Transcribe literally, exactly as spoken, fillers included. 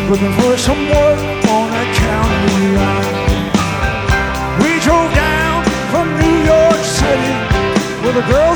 looking for some work on a county line. We drove down from New York City with a girl